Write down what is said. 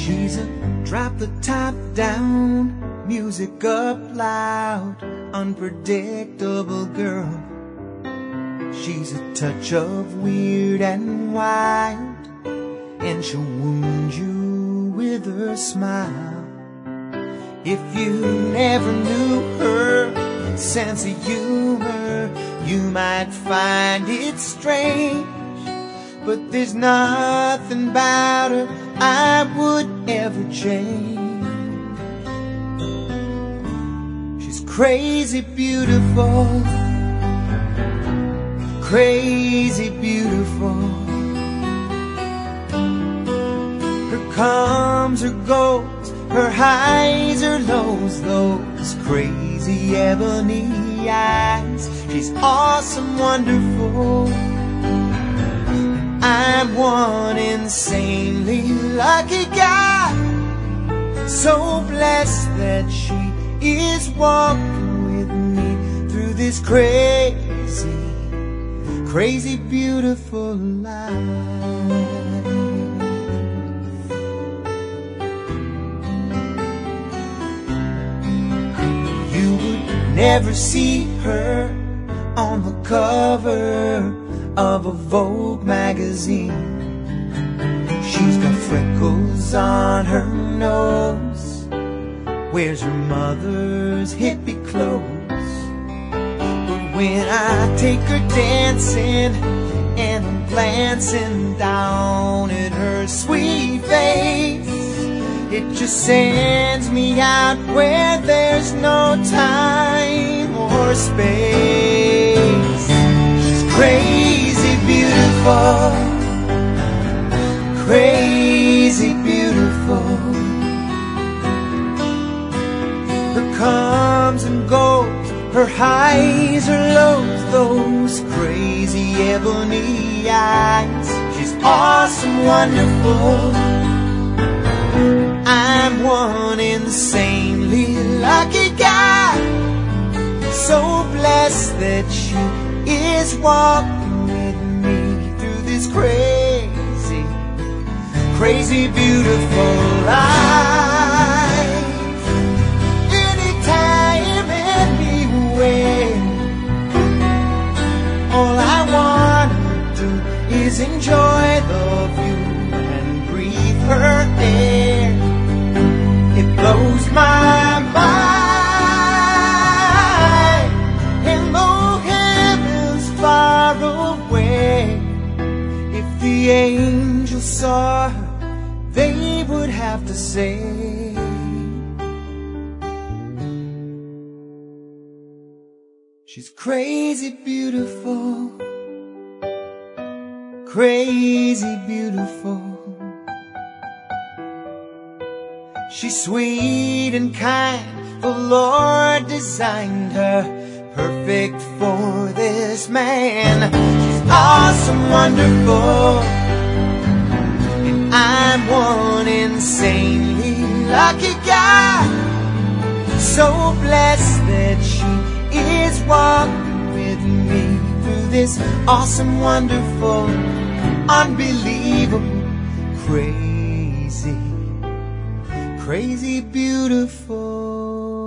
She's a drop the top down, music up loud, unpredictable girl. She's a touch of weird and wild, and she'll wound you with her smile. If you never knew her sense of humor, you might find it strange, but there's nothing about her I would ever change. She's crazy beautiful, crazy beautiful. Her comes, her goes, her highs, her lows, those crazy ebony eyes. She's awesome, wonderful. I'm one insanely lucky guy, so blessed that she is walking with me through this crazy, crazy beautiful life. You would never see her on the cover of a Vogue magazine. She's got freckles on her nose, wears her mother's hippie clothes. But when I take her dancing and I'm glancing down at her sweet face, it just sends me out where there's no time or space. She's crazy beautiful, crazy beautiful. Her comes and goes, her highs, her lows, those crazy ebony eyes. She's awesome, wonderful. I'm one insanely lucky guy, so blessed that she is walking with me through this crazy, crazy beautiful life. Anytime, anywhere, all I wanna do is enjoy the view and breathe her air. It blows my mind, and though heaven's far away, if the angels saw her, they would have to say, she's crazy beautiful, crazy beautiful. She's sweet and kind, the Lord designed her perfect for this man. She's awesome, wonderful, and I'm one insanely lucky guy, so blessed that she is walking with me through this awesome, wonderful, unbelievable, crazy, crazy beautiful.